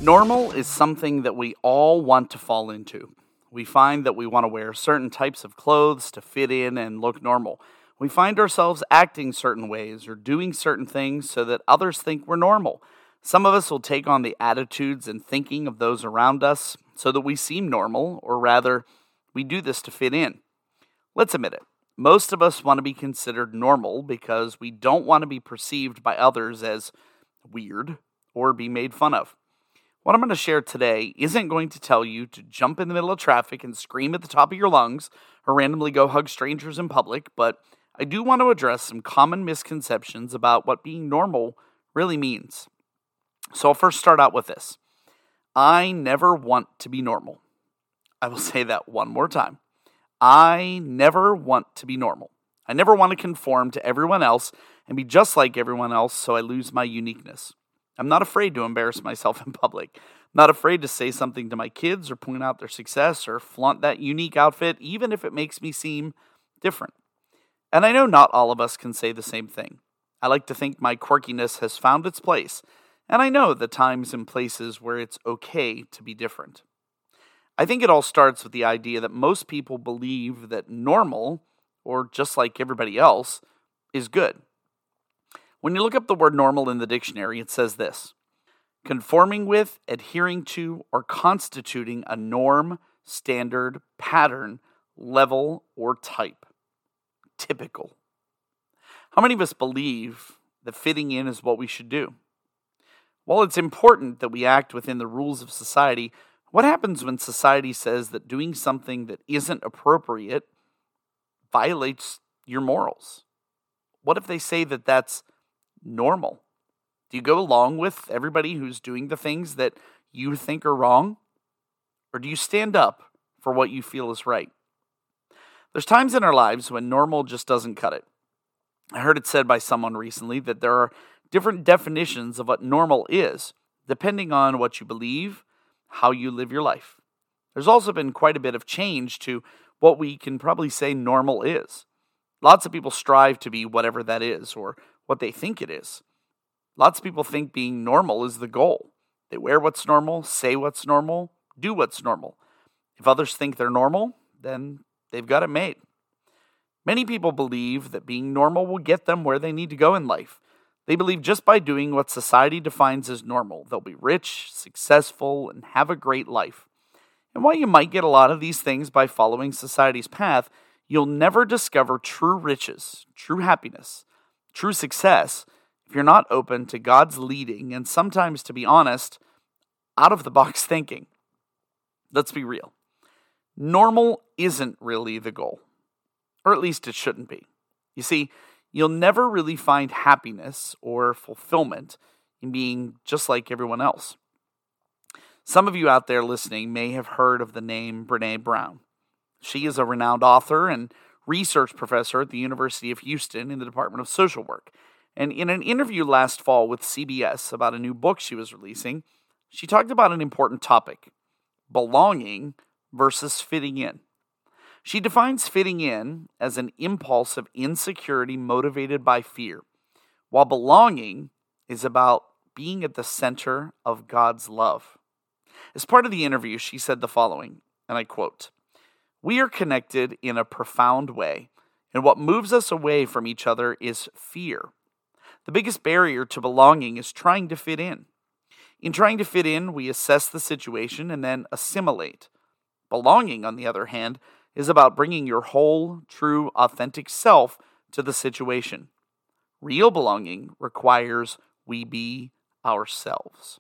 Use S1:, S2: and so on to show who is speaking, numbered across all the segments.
S1: Normal is something that we all want to fall into. We find that we want to wear certain types of clothes to fit in and look normal. We find ourselves acting certain ways or doing certain things so that others think we're normal. Some of us will take on the attitudes and thinking of those around us so that we seem normal, or rather, we do this to fit in. Let's admit it. Most of us want to be considered normal because we don't want to be perceived by others as weird or be made fun of. What I'm going to share today isn't going to tell you to jump in the middle of traffic and scream at the top of your lungs or randomly go hug strangers in public, but I do want to address some common misconceptions about what being normal really means. So I'll first start out with this. I never want to be normal. I will say that one more time. I never want to be normal. I never want to conform to everyone else and be just like everyone else so I lose my uniqueness. I'm not afraid to embarrass myself in public. I'm not afraid to say something to my kids or point out their success or flaunt that unique outfit, even if it makes me seem different. And I know not all of us can say the same thing. I like to think my quirkiness has found its place, and I know the times and places where it's okay to be different. I think it all starts with the idea that most people believe that normal, or just like everybody else, is good. When you look up the word normal in the dictionary, it says this: conforming with, adhering to, or constituting a norm, standard, pattern, level, or type. Typical. How many of us believe that fitting in is what we should do? While it's important that we act within the rules of society, what happens when society says that doing something that isn't appropriate violates your morals? What if they say that that's normal? Do you go along with everybody who's doing the things that you think are wrong? Or do you stand up for what you feel is right? There's times in our lives when normal just doesn't cut it. I heard it said by someone recently that there are different definitions of what normal is, depending on what you believe, how you live your life. There's also been quite a bit of change to what we can probably say normal is. Lots of people strive to be whatever that is, or what they think it is. Lots of people think being normal is the goal. They wear what's normal, say what's normal, do what's normal. If others think they're normal, then they've got it made. Many people believe that being normal will get them where they need to go in life. They believe just by doing what society defines as normal, they'll be rich, successful, and have a great life. And while you might get a lot of these things by following society's path, you'll never discover true riches, true happiness, true success if you're not open to God's leading and sometimes, to be honest, out-of-the-box thinking. Let's be real. Normal isn't really the goal, or at least it shouldn't be. You see, you'll never really find happiness or fulfillment in being just like everyone else. Some of you out there listening may have heard of the name Brené Brown. She is a renowned author and research professor at the University of Houston in the Department of Social Work. And in an interview last fall with CBS about a new book she was releasing, she talked about an important topic: belonging versus fitting in. She defines fitting in as an impulse of insecurity motivated by fear, while belonging is about being at the center of God's love. As part of the interview, she said the following, and I quote, "We are connected in a profound way, and what moves us away from each other is fear. The biggest barrier to belonging is trying to fit in. In trying to fit in, we assess the situation and then assimilate. Belonging, on the other hand, is about bringing your whole, true, authentic self to the situation. Real belonging requires we be ourselves."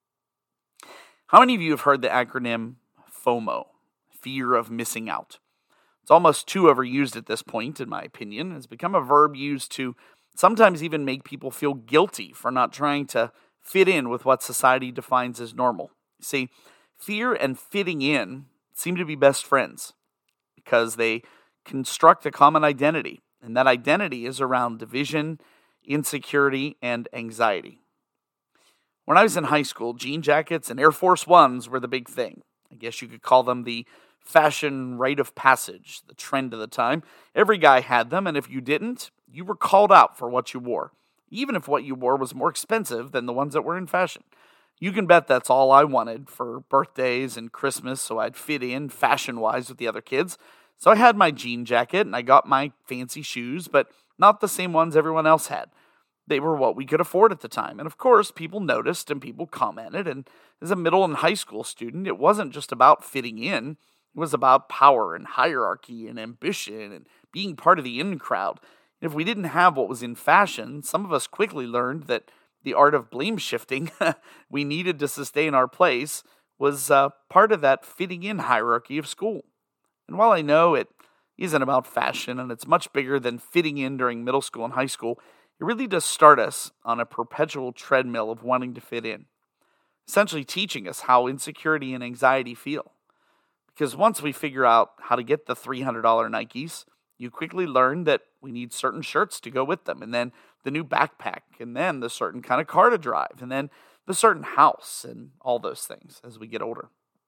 S1: How many of you have heard the acronym FOMO, fear of missing out? It's almost too overused at this point, in my opinion. It's become a verb used to sometimes even make people feel guilty for not trying to fit in with what society defines as normal. See, fear and fitting in seem to be best friends because they construct a common identity, and that identity is around division, insecurity, and anxiety. When I was in high school, jean jackets and Air Force Ones were the big thing. I guess you could call them the fashion rite of passage, the trend of the time. Every guy had them, and if you didn't, you were called out for what you wore, even if what you wore was more expensive than the ones that were in fashion. You can bet that's all I wanted for birthdays and Christmas, so I'd fit in fashion-wise with the other kids. So I had my jean jacket and I got my fancy shoes, but not the same ones everyone else had. They were what we could afford at the time. And of course, people noticed and people commented. And as a middle and high school student, it wasn't just about fitting in. It was about power and hierarchy and ambition and being part of the in crowd. And if we didn't have what was in fashion, some of us quickly learned that the art of blame shifting we needed to sustain our place was part of that fitting in hierarchy of school. And while I know it isn't about fashion and it's much bigger than fitting in during middle school and high school, it really does start us on a perpetual treadmill of wanting to fit in, essentially teaching us how insecurity and anxiety feel. Because once we figure out how to get the $300 Nikes, you quickly learn that we need certain shirts to go with them, and then the new backpack, and then the certain kind of car to drive, and then the certain house, and all those things as we get older.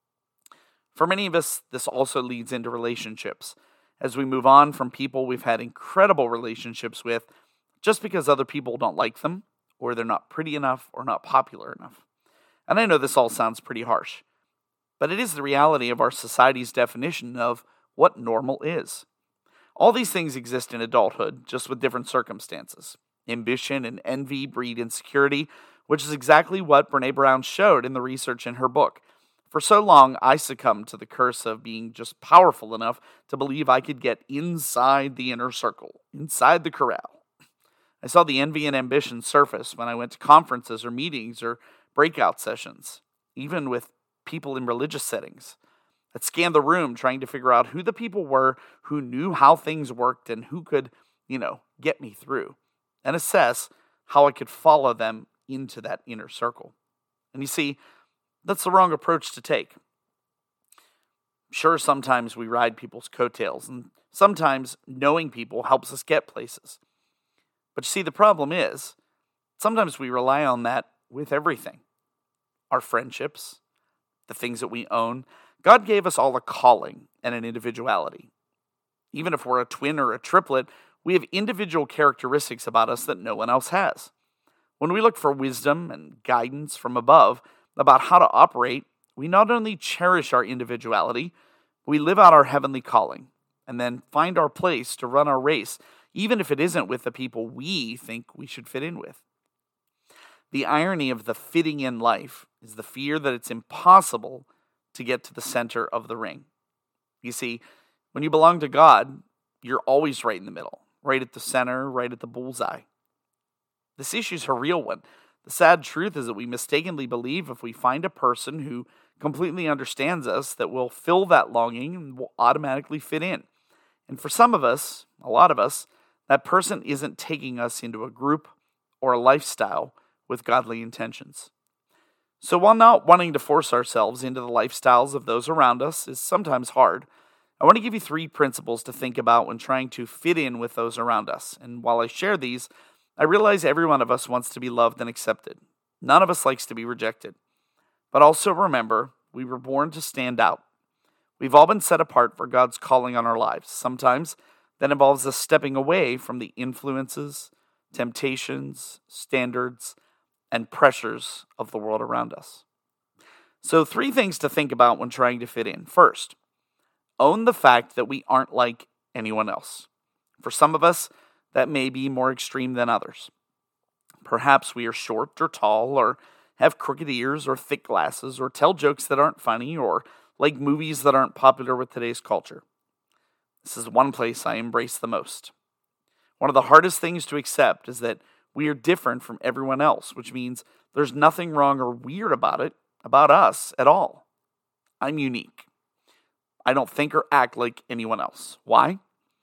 S1: For many of us, this also leads into relationships, as we move on from people we've had incredible relationships with just because other people don't like them, or they're not pretty enough, or not popular enough. And I know this all sounds pretty harsh, but it is the reality of our society's definition of what normal is. All these things exist in adulthood, just with different circumstances. Ambition and envy breed insecurity, which is exactly what Brené Brown showed in the research in her book. For so long, I succumbed to the curse of being just powerful enough to believe I could get inside the inner circle, inside the corral. I saw the envy and ambition surface when I went to conferences or meetings or breakout sessions, even with people in religious settings. I'd scan the room trying to figure out who the people were who knew how things worked and who could, get me through, and assess how I could follow them into that inner circle. And you see, that's the wrong approach to take. Sure, sometimes we ride people's coattails, and sometimes knowing people helps us get places. But you see, the problem is, sometimes we rely on that with everything. Our friendships, the things that we own. God gave us all a calling and an individuality. Even if we're a twin or a triplet, we have individual characteristics about us that no one else has. When we look for wisdom and guidance from above about how to operate, we not only cherish our individuality, we live out our heavenly calling and then find our place to run our race, even if it isn't with the people we think we should fit in with. The irony of the fitting in life is the fear that it's impossible to get to the center of the ring. You see, when you belong to God, you're always right in the middle, right at the center, right at the bullseye. This issue's a real one. The sad truth is that we mistakenly believe if we find a person who completely understands us, that we'll fill that longing and will automatically fit in. And for some of us, a lot of us, that person isn't taking us into a group or a lifestyle with godly intentions. So while not wanting to force ourselves into the lifestyles of those around us is sometimes hard, I want to give you 3 principles to think about when trying to fit in with those around us. And while I share these, I realize every one of us wants to be loved and accepted. None of us likes to be rejected. But also remember, we were born to stand out. We've all been set apart for God's calling on our lives. Sometimes that involves us stepping away from the influences, temptations, standards, and pressures of the world around us. So 3 things to think about when trying to fit in. First, own the fact that we aren't like anyone else. For some of us, that may be more extreme than others. Perhaps we are short or tall, or have crooked ears or thick glasses, or tell jokes that aren't funny, or like movies that aren't popular with today's culture. This is one place I embrace the most. One of the hardest things to accept is that we are different from everyone else, which means there's nothing wrong or weird about us at all. I'm unique. I don't think or act like anyone else. Why?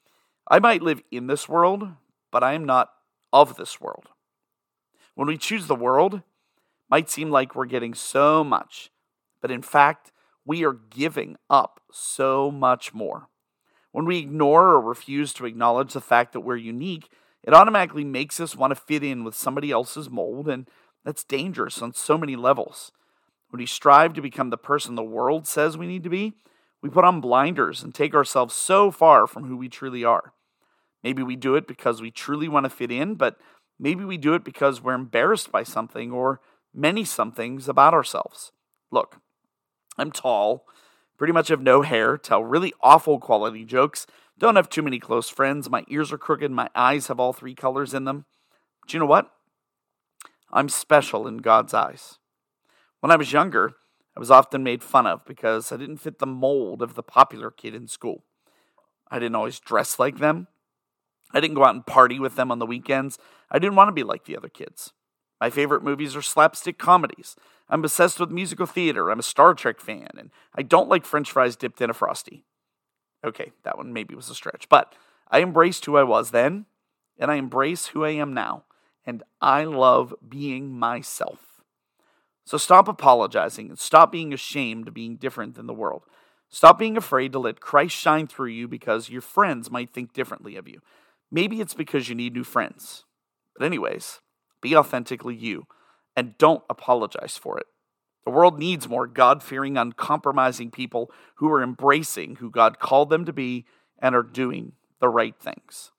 S1: I might live in this world, but I am not of this world. When we choose the world, it might seem like we're getting so much, but in fact, we are giving up so much more. When we ignore or refuse to acknowledge the fact that we're unique, it automatically makes us want to fit in with somebody else's mold, and that's dangerous on so many levels. When we strive to become the person the world says we need to be, we put on blinders and take ourselves so far from who we truly are. Maybe we do it because we truly want to fit in, but maybe we do it because we're embarrassed by something or many somethings about ourselves. Look, I'm tall, pretty much have no hair, tell really awful quality jokes, don't have too many close friends, my ears are crooked, my eyes have all three colors in them. But you know what? I'm special in God's eyes. When I was younger, I was often made fun of because I didn't fit the mold of the popular kid in school. I didn't always dress like them. I didn't go out and party with them on the weekends. I didn't want to be like the other kids. My favorite movies are slapstick comedies. I'm obsessed with musical theater. I'm a Star Trek fan, and I don't like French fries dipped in a Frosty. Okay, that one maybe was a stretch, but I embraced who I was then, and I embrace who I am now, and I love being myself. So stop apologizing and stop being ashamed of being different than the world. Stop being afraid to let Christ shine through you because your friends might think differently of you. Maybe it's because you need new friends. But anyways, be authentically you, and don't apologize for it. The world needs more God-fearing, uncompromising people who are embracing who God called them to be and are doing the right things.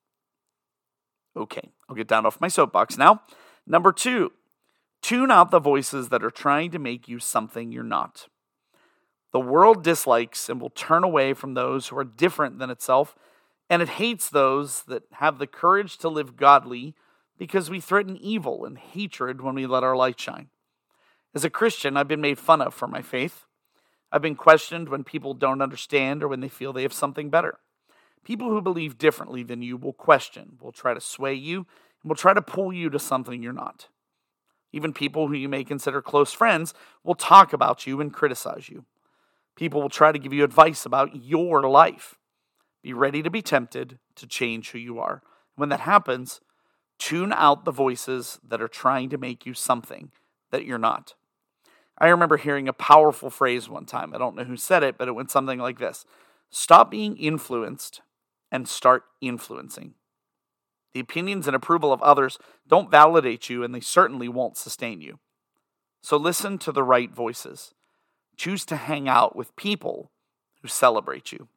S1: Okay, I'll get down off my soapbox now. Number 2, tune out the voices that are trying to make you something you're not. The world dislikes and will turn away from those who are different than itself, and it hates those that have the courage to live godly because we threaten evil and hatred when we let our light shine. As a Christian, I've been made fun of for my faith. I've been questioned when people don't understand or when they feel they have something better. People who believe differently than you will question, will try to sway you, and will try to pull you to something you're not. Even people who you may consider close friends will talk about you and criticize you. People will try to give you advice about your life. Be ready to be tempted to change who you are. When that happens, tune out the voices that are trying to make you something that you're not. I remember hearing a powerful phrase one time. I don't know who said it, but it went something like this. Stop being influenced and start influencing. The opinions and approval of others don't validate you, and they certainly won't sustain you. So listen to the right voices. Choose to hang out with people who celebrate you.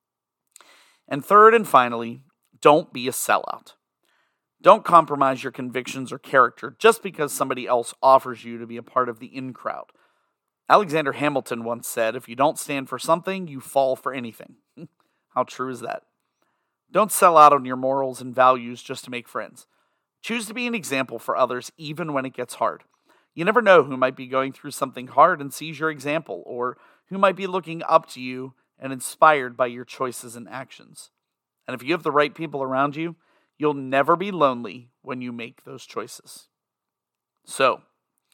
S1: And third and finally, don't be a sellout. Don't compromise your convictions or character just because somebody else offers you to be a part of the in crowd. Alexander Hamilton once said, if you don't stand for something, you fall for anything. How true is that? Don't sell out on your morals and values just to make friends. Choose to be an example for others even when it gets hard. You never know who might be going through something hard and sees your example, or who might be looking up to you and inspired by your choices and actions. And if you have the right people around you, you'll never be lonely when you make those choices. So,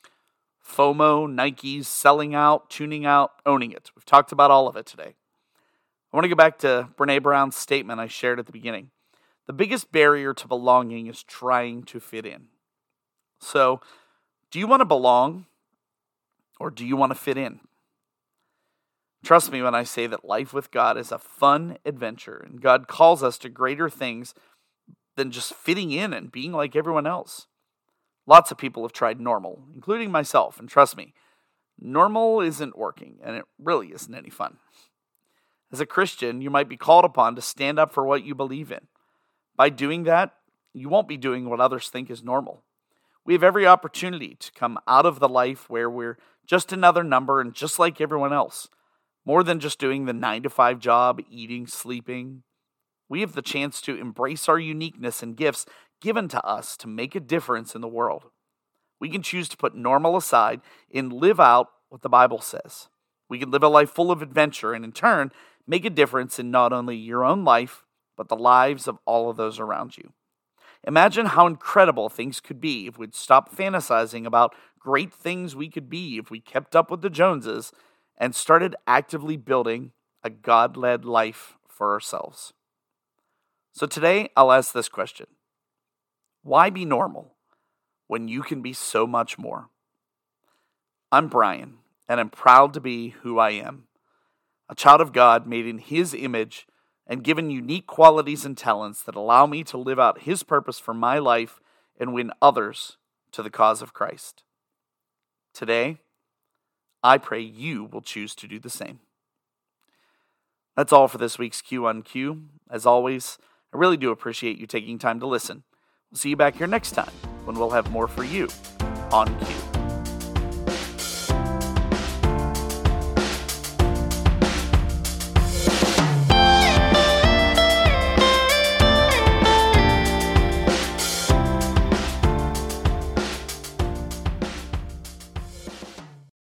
S1: FOMO, Nikes, selling out, tuning out, owning it. We've talked about all of it today. I want to go back to Brené Brown's statement I shared at the beginning. The biggest barrier to belonging is trying to fit in. So, do you want to belong or do you want to fit in? Trust me when I say that life with God is a fun adventure, and God calls us to greater things than just fitting in and being like everyone else. Lots of people have tried normal, including myself, and trust me, normal isn't working, and it really isn't any fun. As a Christian, you might be called upon to stand up for what you believe in. By doing that, you won't be doing what others think is normal. We have every opportunity to come out of the life where we're just another number and just like everyone else. More than just doing the 9-to-5 job, eating, sleeping. We have the chance to embrace our uniqueness and gifts given to us to make a difference in the world. We can choose to put normal aside and live out what the Bible says. We can live a life full of adventure and in turn make a difference in not only your own life, but the lives of all of those around you. Imagine how incredible things could be if we'd stop fantasizing about great things we could be if we kept up with the Joneses and started actively building a God-led life for ourselves. So today, I'll ask this question. Why be normal when you can be so much more? I'm Brian, and I'm proud to be who I am. A child of God made in His image and given unique qualities and talents that allow me to live out His purpose for my life and win others to the cause of Christ. Today, I pray you will choose to do the same. That's all for this week's Q on Q. As always, I really do appreciate you taking time to listen. We'll see you back here next time when we'll have more for you on Q.